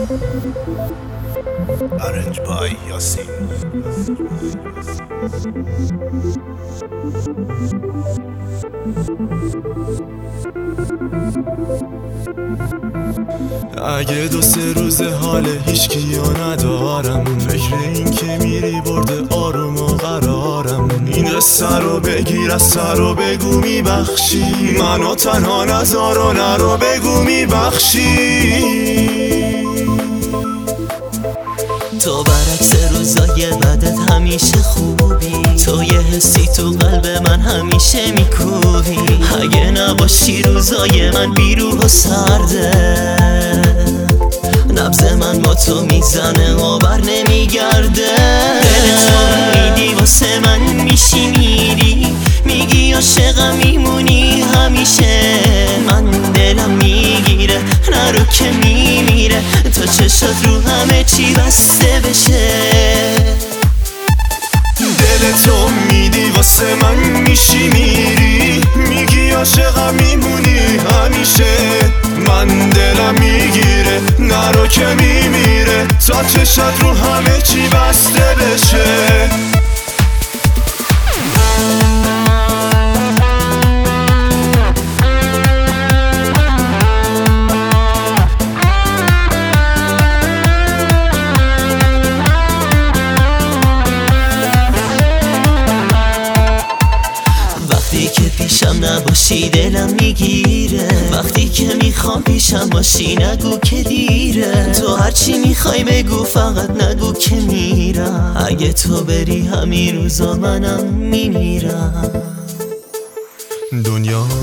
Arrange by Yasin. اگه 2-3 روز حال هیچکیو ندارم، فکر این که میری برده آروم و قرارم. این قصه رو بگیر از سر و بگو میبخشی، منو تنها نذار و نرو بگو میبخشی. تو برعکس روزای بدت همیشه خوبی، تو یه حسی تو قلب من همیشه میکوبی. اگه نباشی روزای من بیروح و سرده، نبض من با تو میزنه و بر نمیگرده. دل تو میدی واسه من میشی میری، میگی عاشقم میمونی همیشه. من دلم میگیره نرو که میمیره، تا چشات رو همه چی بسته بشه. دل تو میدی واسه من میشی میری، میگی عاشقم میمونی همیشه. من دلم میگیره نرو که میمیره، تا چشات رو همه چی بسته بشه. وقتی که پیشم نباشی دلم میگیره، وقتی که میخوام پیشم باشی نگو که دیره. تو هرچی میخوای بگو فقط نگو که میرم، اگه تو بری همین روزا منم میمیرم. دنیا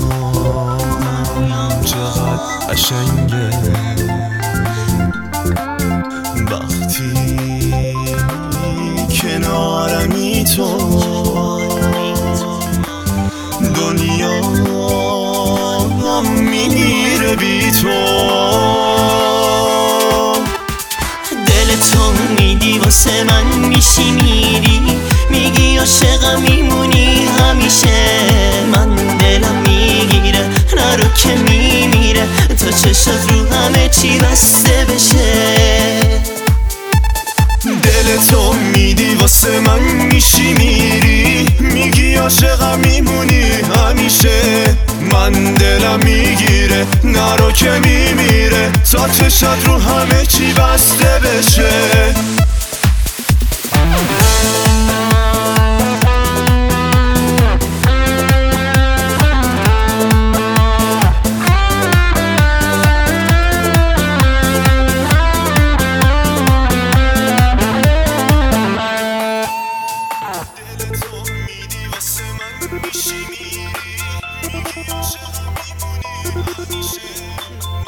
چقدر قشنگه وقتی کنارمی تو. دنیا میمیره بی تو. دل تو میدی واسه من میشی میری، میگی عاشقم میمونی همیشه. من دلم میگیره نرو که میمیره، تا چشات رو همه چی بسته بشه. دل تو میدی واسه من میشی میری، میگی عاشقم میمونی همیشه. من دلم میگیره نرو که میمیره، تا چشات رو همه چی بسته بشه. میشی میری، میگی عاشقم میمونی همیشه.